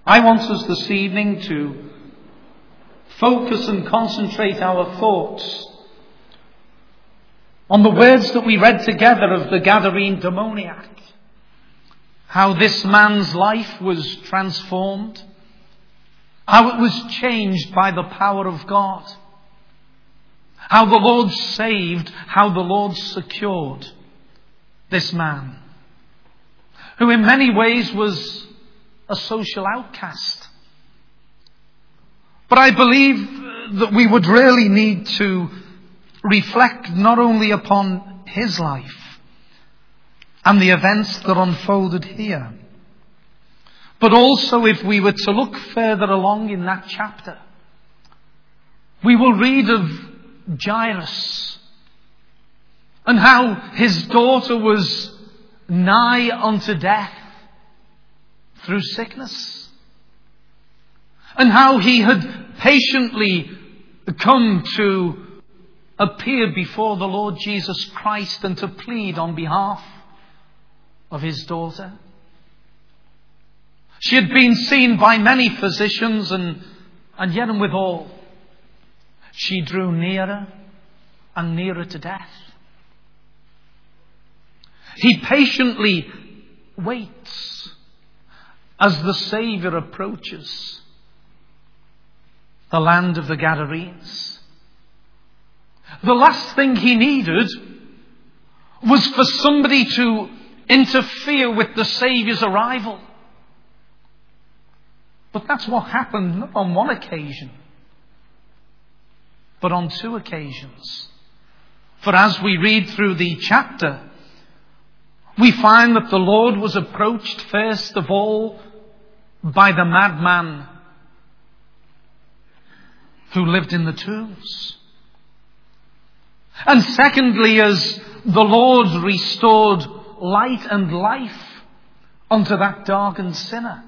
I want us this evening to focus and concentrate our thoughts on the words that we read together of the Gadarene demoniac. How this man's life was transformed. How it was changed by the power of God. How the Lord saved, how the Lord secured this man, who in many ways was a social outcast. But I believe that we would really need to reflect not only upon his life and the events that unfolded here, but also if we were to look further along in that chapter, we will read of Jairus and how his daughter was nigh unto death through sickness, and how he had patiently come to appear before the Lord Jesus Christ and to plead on behalf of his daughter. She had been seen by many physicians, and yet and withal, she drew nearer and nearer to death. He patiently waits as the Saviour approaches the land of the Gadarenes. The last thing he needed was for somebody to interfere with the Saviour's arrival. But that's what happened not on one occasion, but on two occasions. For as we read through the chapter, we find that the Lord was approached first of all by the madman who lived in the tombs. And secondly, as the Lord restored light and life unto that darkened sinner,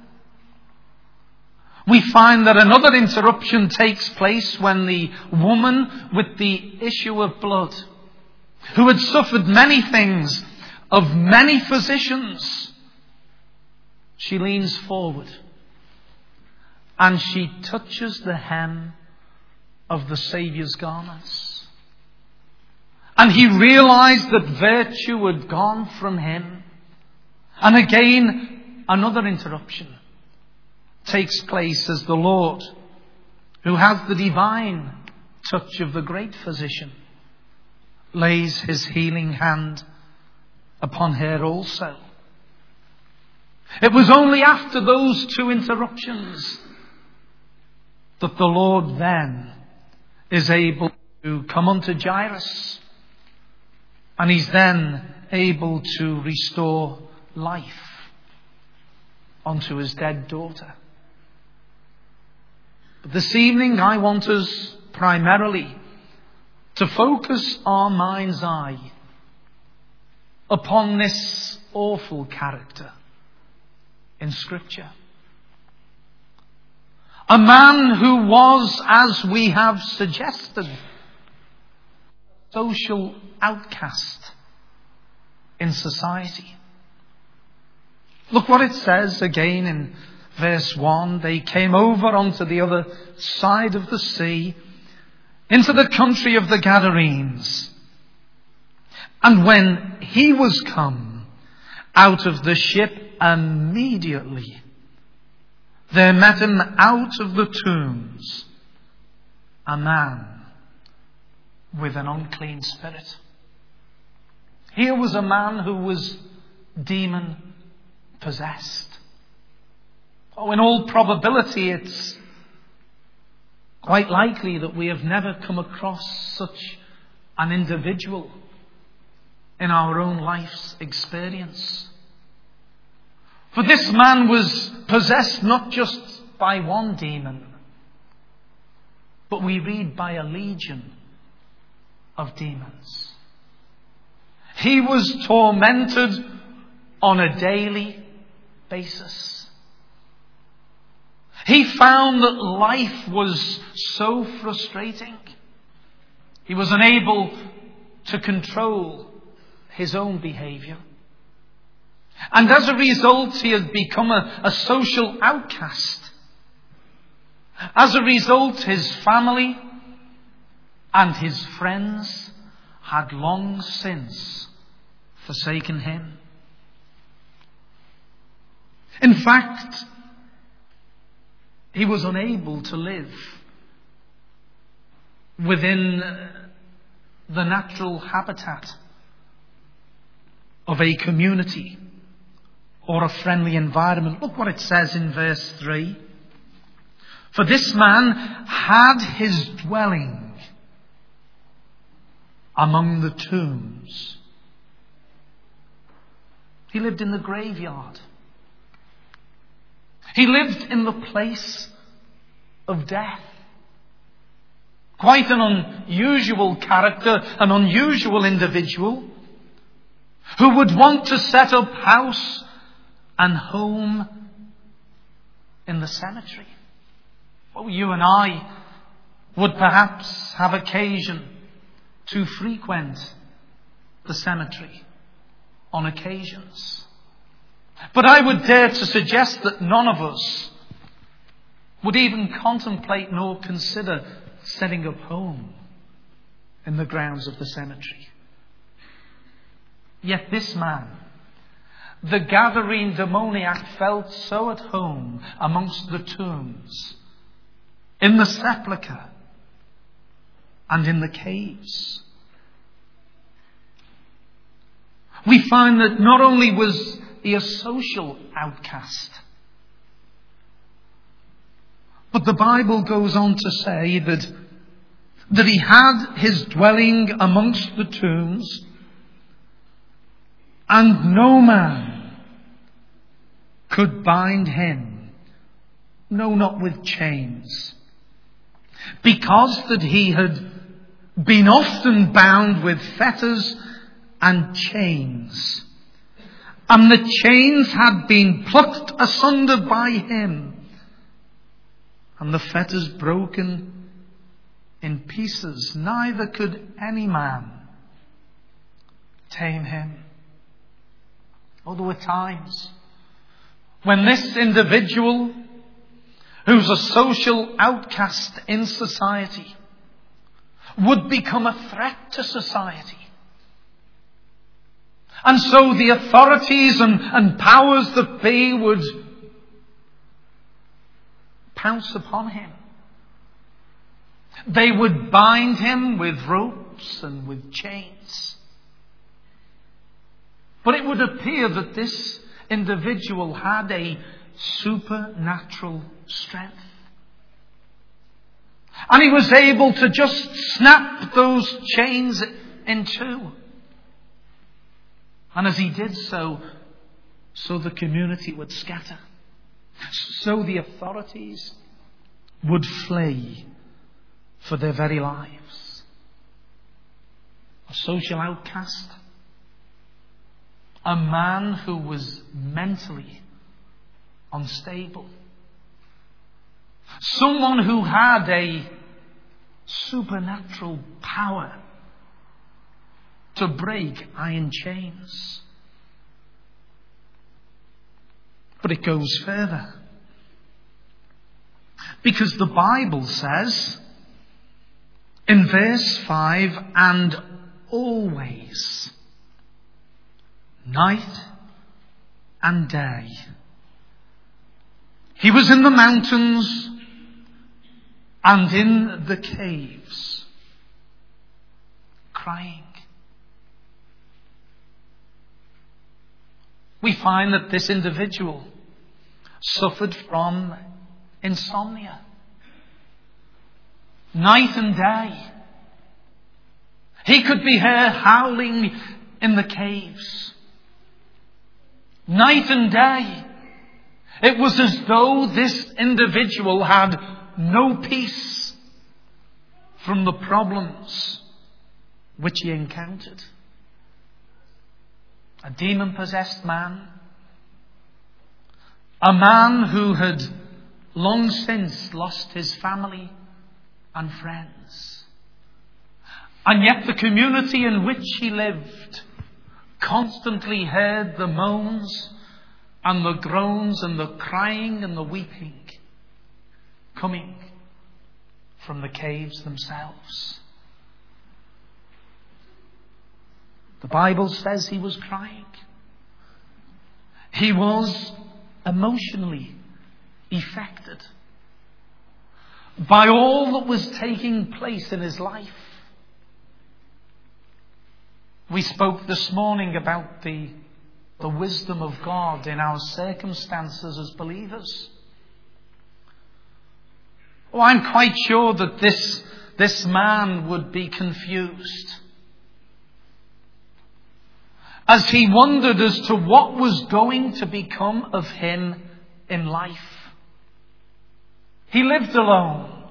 we find that another interruption takes place when the woman with the issue of blood, who had suffered many things of many physicians, she leans forward and she touches the hem of the Saviour's garments. And he realized that virtue had gone from him. And again, another interruption takes place as the Lord, who has the divine touch of the great physician, lays his healing hand upon her also. It was only after those two interruptions that the Lord then is able to come unto Jairus, and he's then able to restore life unto his dead daughter. But this evening I want us primarily to focus our mind's eye upon this awful character in Scripture. A man who was, as we have suggested, social outcast in society. Look what it says again in verse 1. They came over onto the other side of the sea, into the country of the Gadarenes. And when he was come out of the ship, immediately there met him out of the tombs a man with an unclean spirit. Here was a man who was demon possessed. Oh, in all probability, it's quite likely that we have never come across such an individual in our own life's experience. For this man was possessed not just by one demon, but we read by a legion of demons. He was tormented on a daily basis. He found that life was so frustrating. He was unable to control his own behavior. And as a result, he had become a social outcast As a result, his family and his friends had long since forsaken him. In fact, he was unable to live within the natural habitat of a community or a friendly environment. Look what it says in verse 3. For this man had his dwelling among the tombs. He lived in the graveyard. He lived in the place of death. Quite an unusual character, an unusual individual who would want to set up house and home in the cemetery. Well, you and I would perhaps have occasion to frequent the cemetery on occasions. But I would dare to suggest that none of us would even contemplate nor consider setting up home in the grounds of the cemetery. Yet this man, the Gadarene demoniac, felt so at home amongst the tombs, in the sepulchre, and in the caves. We find that not only was he a social outcast, but the Bible goes on to say that he had his dwelling amongst the tombs, and no man could bind him, no, not with chains, because that he had been often bound with fetters and chains, and the chains had been plucked asunder by him, and the fetters broken in pieces. Neither could any man tame him. Oh, there were times when this individual, who's a social outcast in society, would become a threat to society. And so the authorities and powers that be would pounce upon him. They would bind him with ropes and with chains. But it would appear that this individual had a supernatural strength. And he was able to just snap those chains in two. And as he did so the community would scatter. So the authorities would flee for their very lives. A social outcast. A man who was mentally unstable. Someone who had a supernatural power to break iron chains. But it goes further. Because the Bible says in verse 5, and always, night and day, he was in the mountains and in the caves, crying. We find that this individual suffered from insomnia. Night and day. He could be heard howling in the caves. Night and day. It was as though this individual had no peace from the problems which he encountered. A demon-possessed man. A man who had long since lost his family and friends. And yet the community in which he lived constantly heard the moans and the groans and the crying and the weeping coming from the caves themselves. The Bible says he was crying. He was emotionally affected by all that was taking place in his life. We spoke this morning about the wisdom of God in our circumstances as believers. Oh, I'm quite sure that this man would be confused as he wondered as to what was going to become of him in life. He lived alone.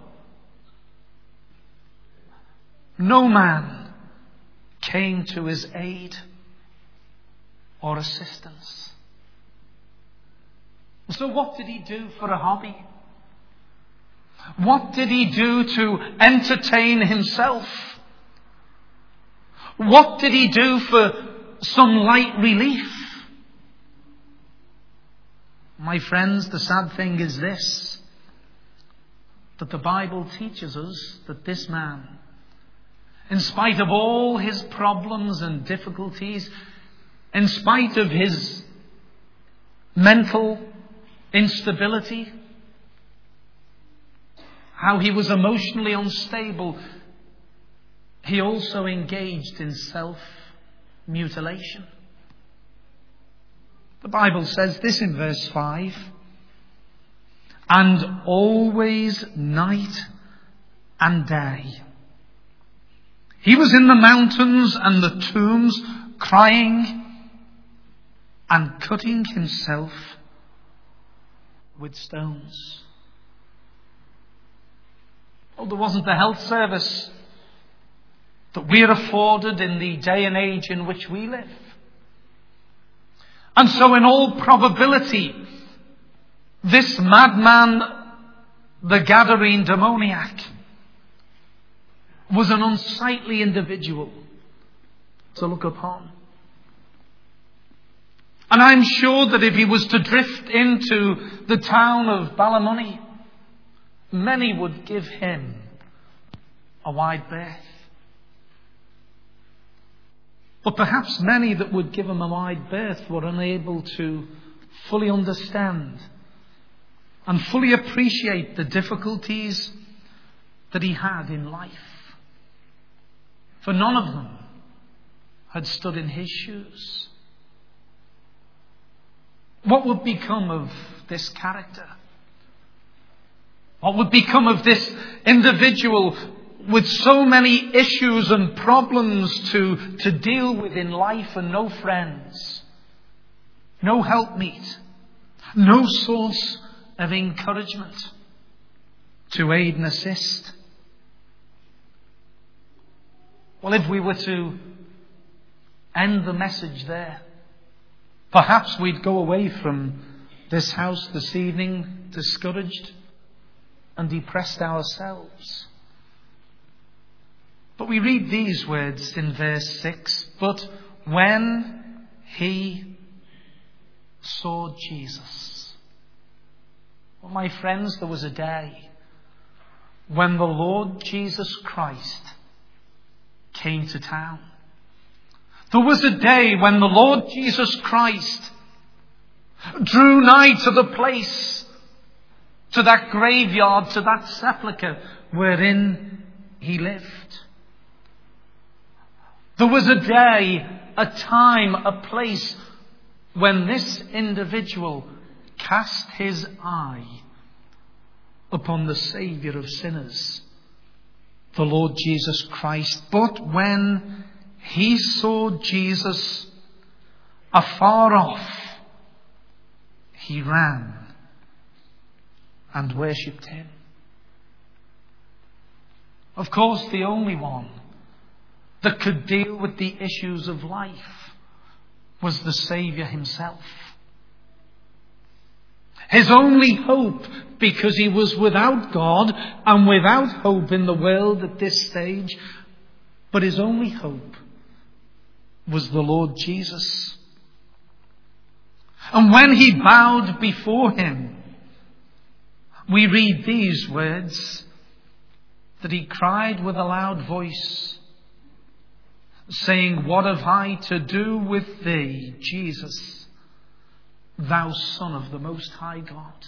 No man came to his aid or assistance. So what did he do for a hobby? What did he do to entertain himself? What did he do for some light relief? My friends, the sad thing is this, that the Bible teaches us that this man, in spite of all his problems and difficulties, in spite of his mental instability, how he was emotionally unstable, he also engaged in self-mutilation. The Bible says this in verse 5, and always night and day he was in the mountains and the tombs, crying and cutting himself with stones. Oh, there wasn't the health service that we're afforded in the day and age in which we live. And so in all probability, this madman, the Gadarene demoniac, was an unsightly individual to look upon. And I'm sure that if he was to drift into the town of Ballymoney, many would give him a wide berth. But perhaps many that would give him a wide berth were unable to fully understand and fully appreciate the difficulties that he had in life. For none of them had stood in his shoes. What would become of this character? What would become of this individual with so many issues and problems to deal with in life and no friends, no helpmeet, no source of encouragement to aid and assist? Well, if we were to end the message there, perhaps we'd go away from this house this evening discouraged and depressed ourselves. But we read these words in verse 6, but when he saw Jesus. Well, my friends, there was a day when the Lord Jesus Christ came to town. There was a day when the Lord Jesus Christ drew nigh to the place, to that graveyard, to that sepulchre wherein he lived. There was a day, a time, a place when this individual cast his eye upon the Saviour of sinners, the Lord Jesus Christ. But when he saw Jesus afar off, he ran and worshipped him. Of course, the only one that could deal with the issues of life was the Saviour himself. His only hope, because he was without God and without hope in the world at this stage, but his only hope was the Lord Jesus. And when he bowed before him, we read these words that he cried with a loud voice, saying, "What have I to do with thee, Jesus, thou Son of the Most High God?"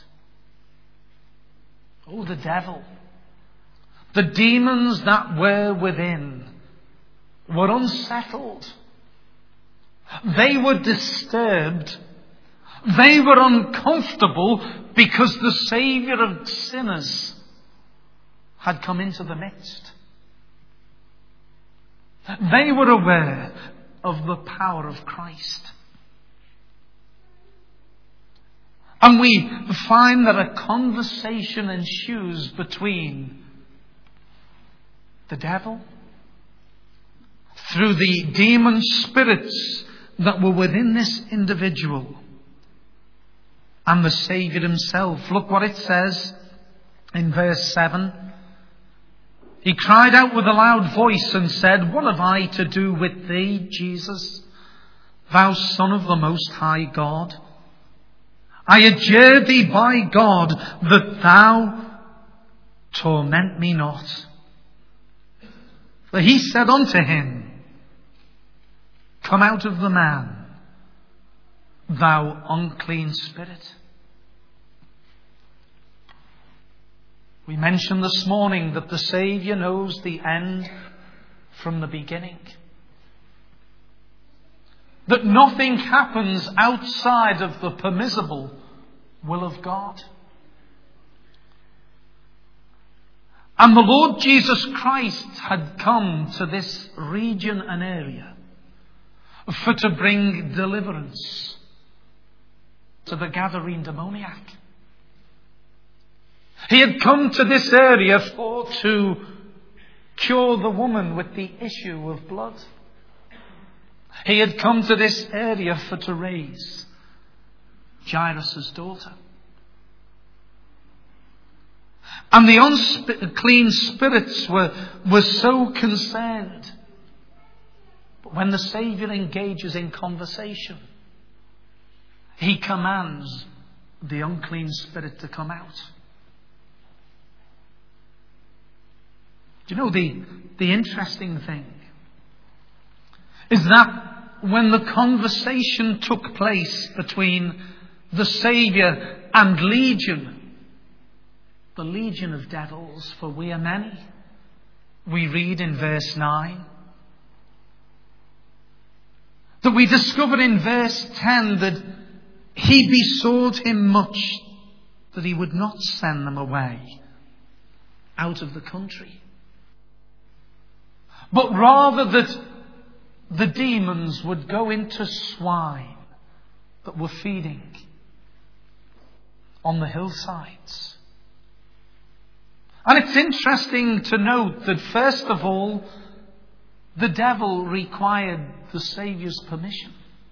Oh, the devil, the demons that were within were unsettled. They were disturbed. They were uncomfortable because the Saviour of sinners had come into the midst. They were aware of the power of Christ. And we find that a conversation ensues between the devil, through the demon spirits that were within this individual, and the Saviour himself. Look what it says in verse 7. He cried out with a loud voice and said, "What have I to do with thee, Jesus, thou Son of the Most High God? I adjure thee by God that thou torment me not." For he said unto him, "Come out of the man, thou unclean spirit." We mentioned this morning that the Saviour knows the end from the beginning. That nothing happens outside of the permissible will of God. And the Lord Jesus Christ had come to this region and area for to bring deliverance to the Gadarene demoniac. He had come to this area for to cure the woman with the issue of blood. He had come to this area for to raise Jairus' daughter. And the unclean spirits were so concerned. But when the Saviour engages in conversation, he commands the unclean spirit to come out. Do you know the interesting thing is that when the conversation took place between the Saviour and Legion, the legion of devils, for we are many, we read in verse 9, that we discover in verse 10 that he besought him much that he would not send them away out of the country, but rather that the demons would go into swine that were feeding on the hillsides. And it's interesting to note that first of all, the devil required the Saviour's permission.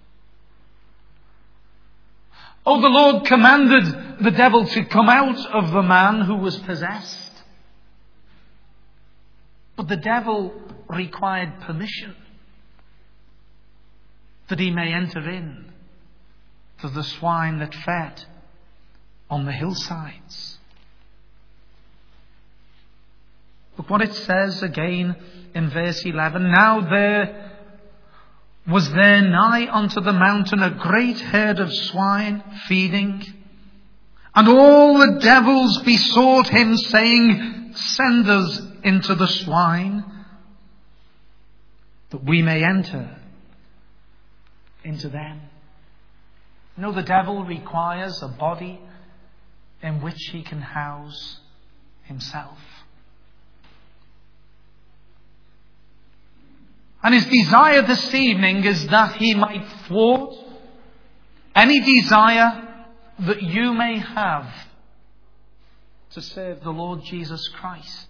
Oh, the Lord commanded the devil to come out of the man who was possessed. But the devil required permission that he may enter in to the swine that fed on the hillsides. Look what it says again in verse 11. Now there was there nigh unto the mountain a great herd of swine feeding, and all the devils besought him, saying, Send us into the swine, that we may enter into them. No, the devil requires a body in which he can house himself. And his desire this evening is that he might thwart any desire that you may have to serve the Lord Jesus Christ.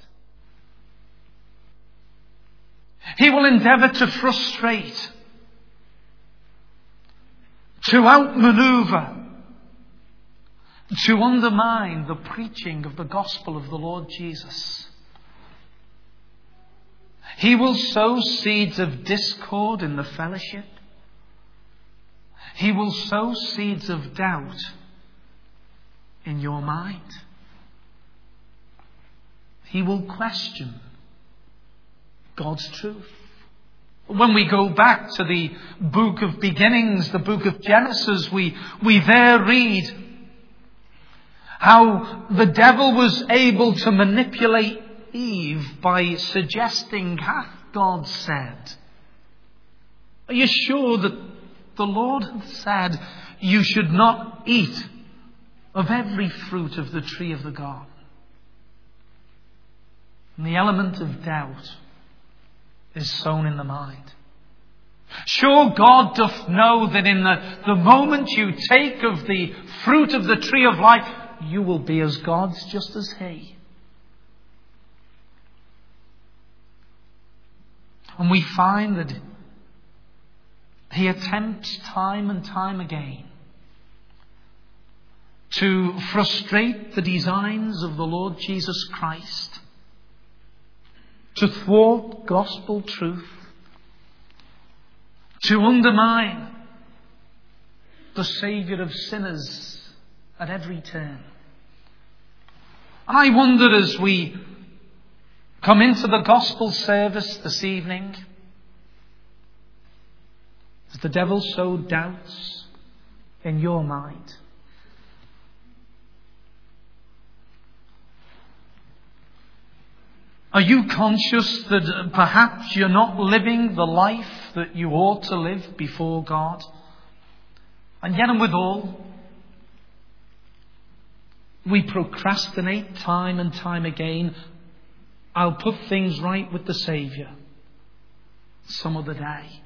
He will endeavour to frustrate, to outmaneuver, to undermine the preaching of the gospel of the Lord Jesus. He will sow seeds of discord in the fellowship. He will sow seeds of doubt in your mind. He will question God's truth. When we go back to the book of beginnings, the book of Genesis, we there read how the devil was able to manipulate Eve by suggesting, hath God said? Are you sure that the Lord hath said you should not eat of every fruit of the tree of the garden? And the element of doubt is sown in the mind. Sure, God doth know that in the moment you take of the fruit of the tree of life, you will be as gods, just as He. And we find that He attempts time and time again to frustrate the designs of the Lord Jesus Christ, to thwart gospel truth, to undermine the Saviour of sinners at every turn. And I wonder, as we come into the gospel service this evening, as the devil sow doubts in your mind, are you conscious that perhaps you're not living the life that you ought to live before God? And yet and withal, we procrastinate time and time again. I'll put things right with the Saviour some other day.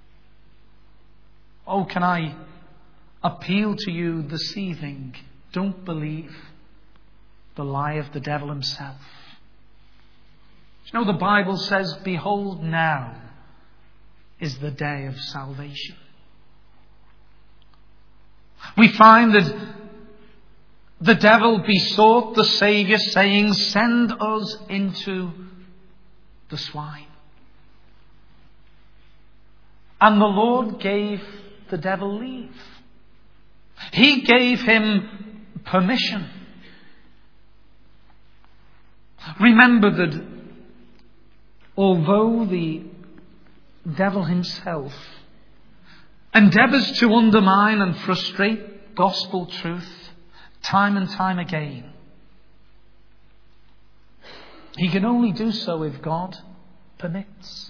Oh, can I appeal to you this evening? Don't believe the lie of the devil himself. You know, the Bible says, behold, now is the day of salvation. We find that the devil besought the Saviour, saying, send us into the swine. And the Lord gave the devil leave. He gave him permission. Remember that although the devil himself endeavours to undermine and frustrate gospel truth time and time again, he can only do so if God permits.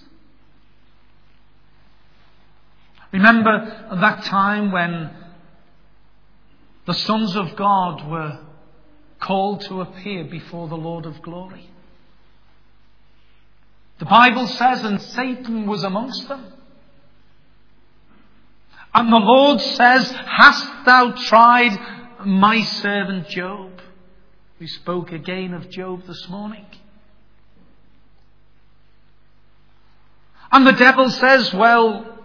Remember that time when the sons of God were called to appear before the Lord of glory. The Bible says, and Satan was amongst them. And the Lord says, hast thou tried my servant Job? We spoke again of Job this morning. And the devil says, well,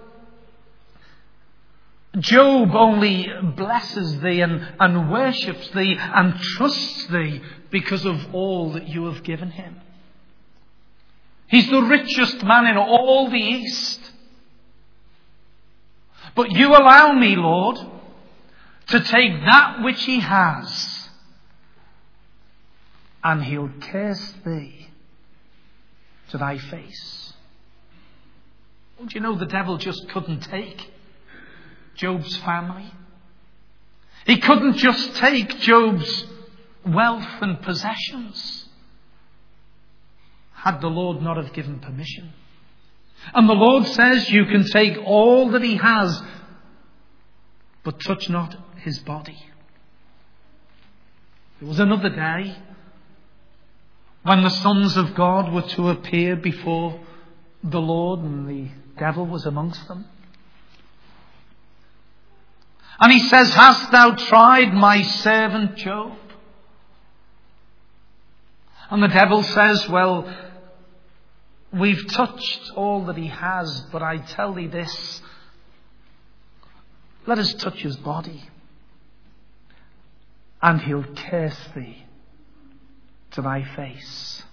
Job only blesses thee and worships thee and trusts thee because of all that you have given him. He's the richest man in all the East. But you allow me, Lord, to take that which he has, and he'll curse thee to thy face. Don't you know the devil just couldn't take Job's family? He couldn't just take Job's wealth and possessions, had the Lord not have given permission. And the Lord says, you can take all that he has, but touch not his body. There was another day when the sons of God were to appear before the Lord, and the devil was amongst them. And he says, hast thou tried my servant Job? And the devil says, well, we've touched all that he has, but I tell thee this, let us touch his body, and he'll curse thee to thy face.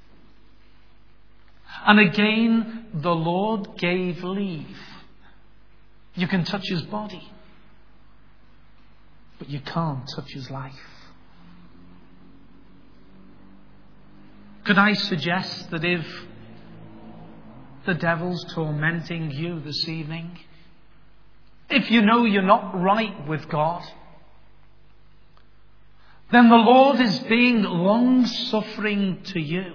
And again, the Lord gave leave. You can touch his body, but you can't touch his life. Could I suggest that if the devil's tormenting you this evening, if you know you're not right with God, then the Lord is being long-suffering to you.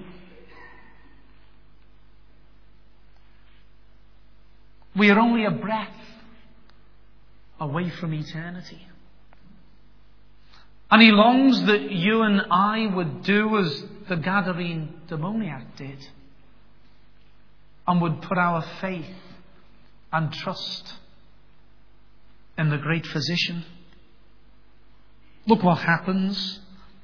We are only a breath away from eternity. And He longs that you and I would do as the Gadarene demoniac did, and would put our faith and trust in the great physician. Look what happens.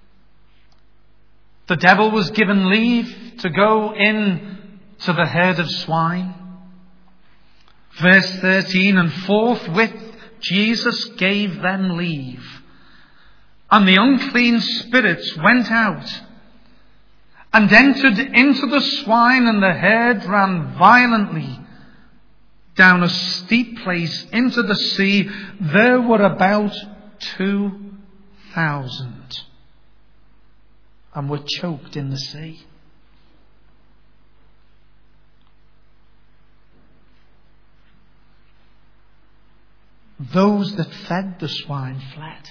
The devil was given leave to go in to the herd of swine. Verse 13, and forthwith Jesus gave them leave. And the unclean spirits went out and entered into the swine, and the herd ran violently down a steep place into the sea. There were about 2,000 and were choked in the sea. Those that fed the swine fled.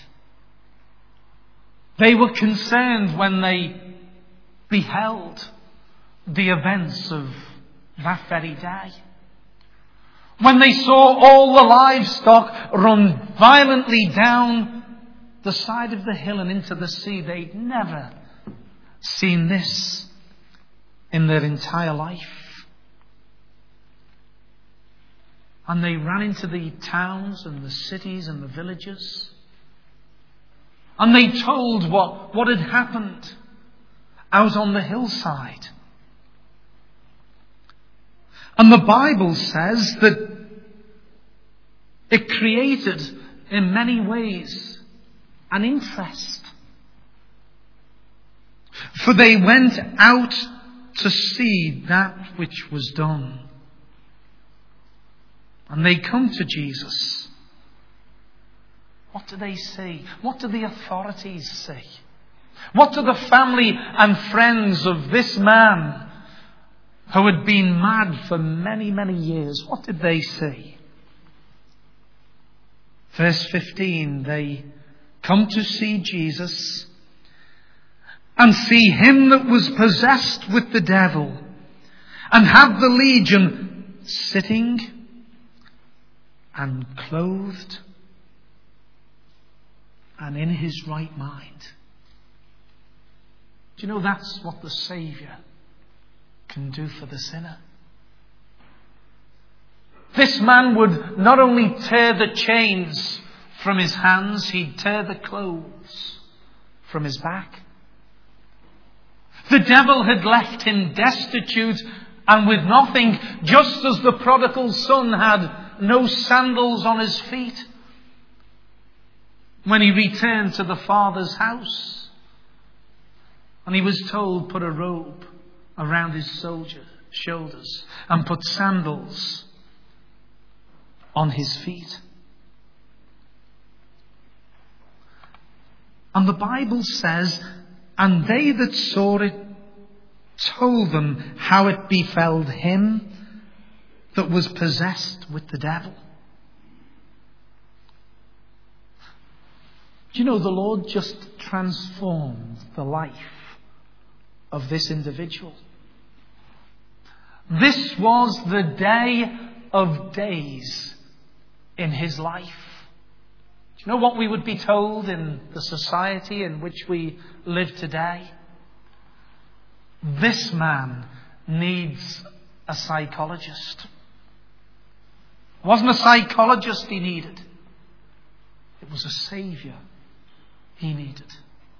They were concerned when they beheld the events of that very day. When they saw all the livestock run violently down the side of the hill and into the sea, they'd never seen this in their entire life. And they ran into the towns and the cities and the villages. And they told what had happened out on the hillside. And the Bible says that it created, in many ways, an interest. For they went out to see that which was done. And they come to Jesus. What do they see? What do the authorities see? What do the family and friends of this man who had been mad for many, many years, what did they see? Verse 15, they come to see Jesus and see him that was possessed with the devil and have the legion sitting and clothed and in his right mind. Do you know that's what the Saviour can do for the sinner? This man would not only tear the chains from his hands, he'd tear the clothes from his back. The devil had left him destitute and with nothing, just as the prodigal son had no sandals on his feet when he returned to the Father's house. And he was told, put a robe around his shoulders and put sandals on his feet. And the Bible says, and they that saw it told them how it befell him that was possessed with the devil. Do you know the Lord just transformed the life of this individual? This was the day of days in his life. Do you know what we would be told in the society in which we live today? This man needs a psychologist. It wasn't a psychologist he needed. It was a Saviour he needed.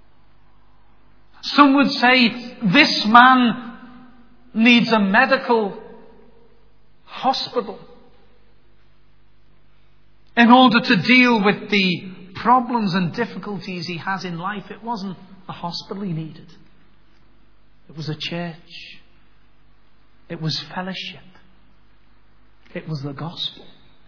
Some would say this man needs a medical hospital in order to deal with the problems and difficulties he has in life. It wasn't a hospital he needed. It was a church. It was fellowship. It was the gospel.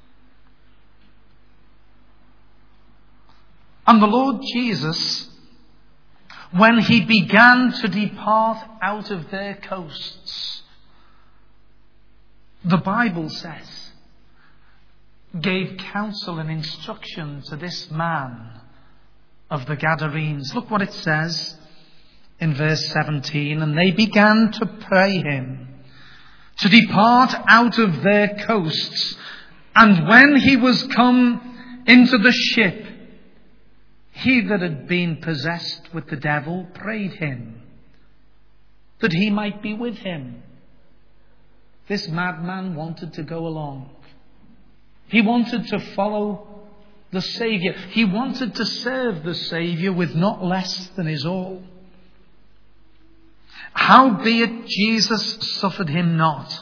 And the Lord Jesus, when he began to depart out of their coasts, the Bible says, gave counsel and instruction to this man of the Gadarenes. Look what it says in verse 17. And they began to pray him to depart out of their coasts. And when he was come into the ship, he that had been possessed with the devil prayed him that he might be with him. This madman wanted to go along. He wanted to follow the Saviour. He wanted to serve the Saviour with not less than his all. Howbeit Jesus suffered him not,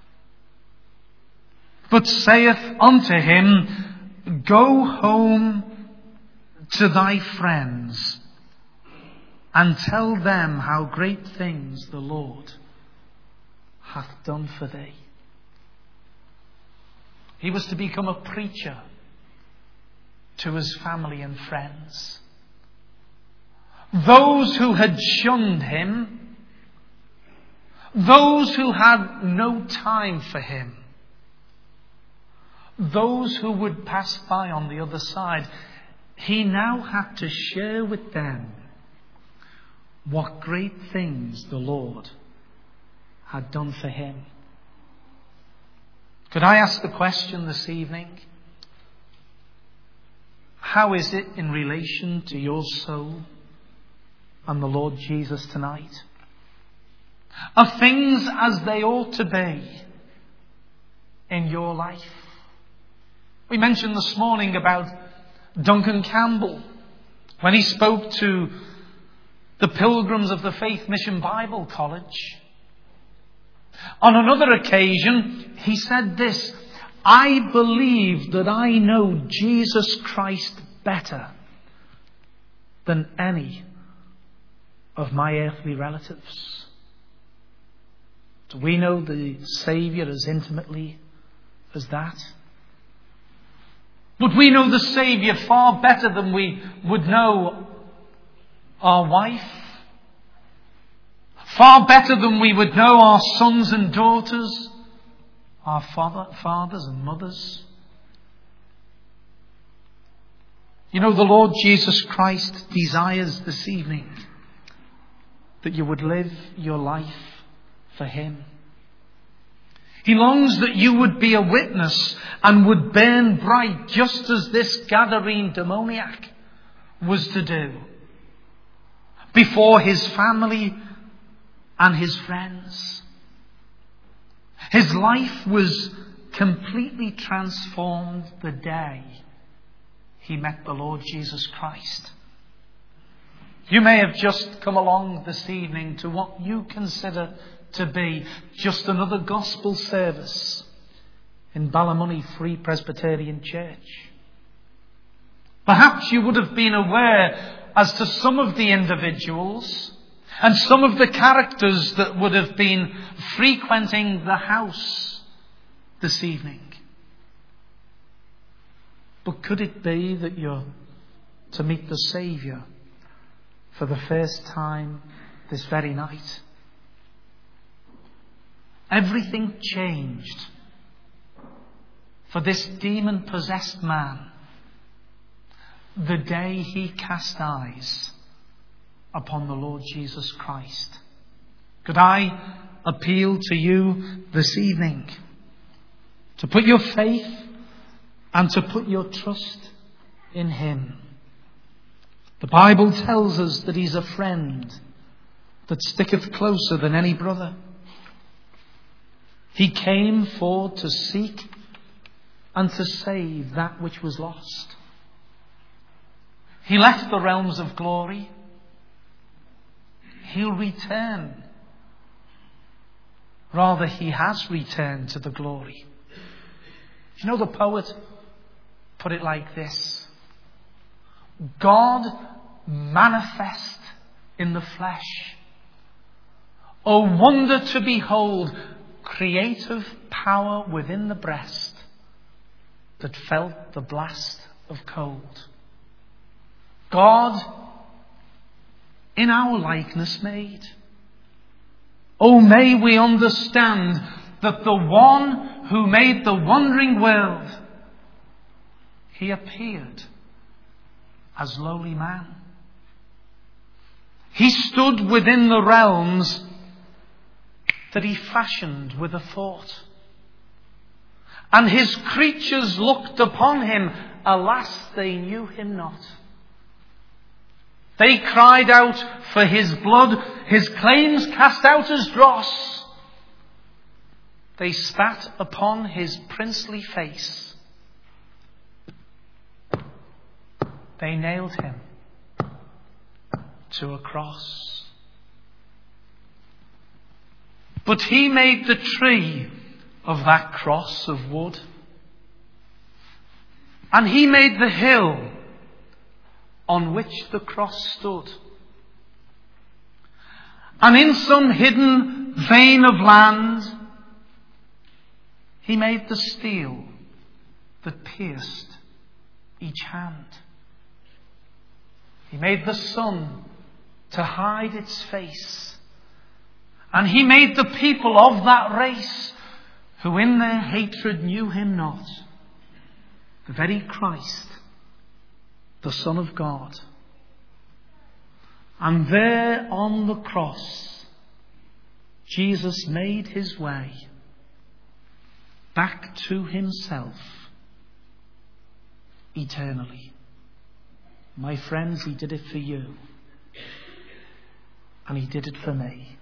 but saith unto him, Go home to thy friends, and tell them how great things the Lord hath done for thee. He was to become a preacher to his family and friends. Those who had shunned him, those who had no time for him, those who would pass by on the other side, he now had to share with them what great things the Lord had done for him. Could I ask the question this evening? How is it in relation to your soul and the Lord Jesus tonight? Are things as they ought to be in your life? We mentioned this morning about Duncan Campbell when he spoke to the pilgrims of the Faith Mission Bible College. On another occasion, he said this, I believe that I know Jesus Christ better than any of my earthly relatives. Do we know the Saviour as intimately as that? Would we know the Saviour far better than we would know our wife? Far better than we would know our sons and daughters, our fathers and mothers? You know, the Lord Jesus Christ desires this evening that you would live your life for him. He longs that you would be a witness and would burn bright, just as this Gadarene demoniac was to do, before his family and his friends. His life was completely transformed the day he met the Lord Jesus Christ. You may have just come along this evening to what you consider to be just another gospel service in Ballymoney Free Presbyterian Church. Perhaps you would have been aware as to some of the individuals and some of the characters that would have been frequenting the house this evening. But could it be that you're to meet the Saviour for the first time this very night? Everything changed for this demon-possessed man the day he cast eyes upon the Lord Jesus Christ. Could I appeal to you this evening to put your faith and to put your trust in him? The Bible tells us that he's a friend that sticketh closer than any brother. He came for to seek and to save that which was lost. He left the realms of glory. He'll return. Rather, he has returned to the glory. You know, the poet put it like this: God manifest in the flesh. O wonder to behold, creative power within the breast that felt the blast of cold. God in our likeness made. Oh, may we understand that the one who made the wandering world, he appeared as lowly man. He stood within the realms that he fashioned with a thought. And his creatures looked upon him. Alas, they knew him not. They cried out for his blood, his claims cast out as dross. They spat upon his princely face. They nailed him to a cross. But he made the tree of that cross of wood. And he made the hill on which the cross stood. And in some hidden vein of land, he made the steel that pierced each hand. He made the sun to hide its face. And he made the people of that race who in their hatred knew him not, the very Christ, the Son of God. And there on the cross, Jesus made his way back to himself eternally. My friends, he did it for you. And he did it for me.